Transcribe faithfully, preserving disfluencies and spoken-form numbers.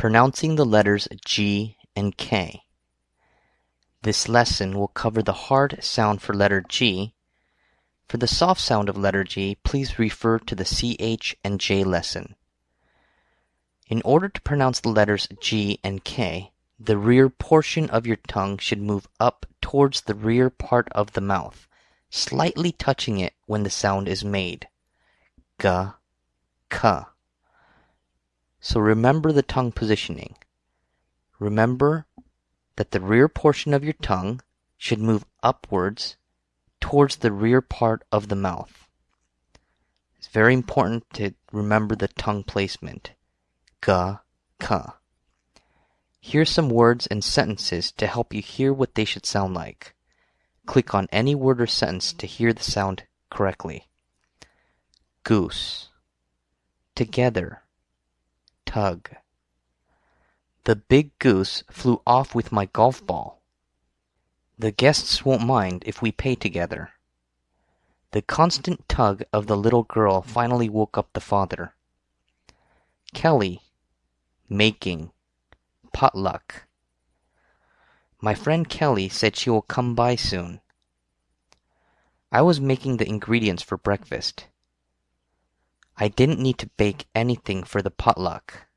Pronouncing the letters G and K. This lesson will cover the hard sound for letter G. For the soft sound of letter G, please refer to the C H and J lesson. In order to pronounce the letters G and K, the rear portion of your tongue should move up towards the rear part of the mouth, slightly touching it when the sound is made. G, K. So remember the tongue positioning. Remember that the rear portion of your tongue should move upwards towards the rear part of the mouth. It's very important to remember the tongue placement. G, K. Here's some words and sentences to help you hear what they should sound like. Click on any word or sentence to hear the sound correctly. Goose. Together. Tug. The big goose flew off with my golf ball. The guests won't mind if we pay together. The constant tug of the little girl finally woke up the father. Kelly. Making. Potluck. My friend Kelly said she will come by soon. I was making the ingredients for breakfast. I didn't need to bake anything for the potluck.